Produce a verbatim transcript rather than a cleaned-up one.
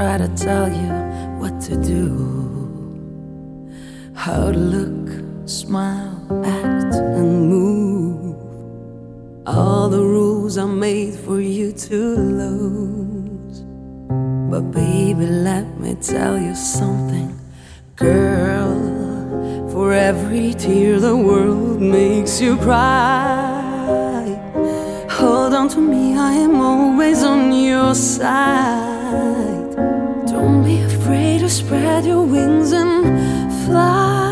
try to tell you what to do, how to look, smile, act, and move. All the rules are made for you to lose. But baby, let me tell you something, girl. For every tear the world makes you cry, hold on to me, I am always on your side. Don't be afraid to spread your wings and fly.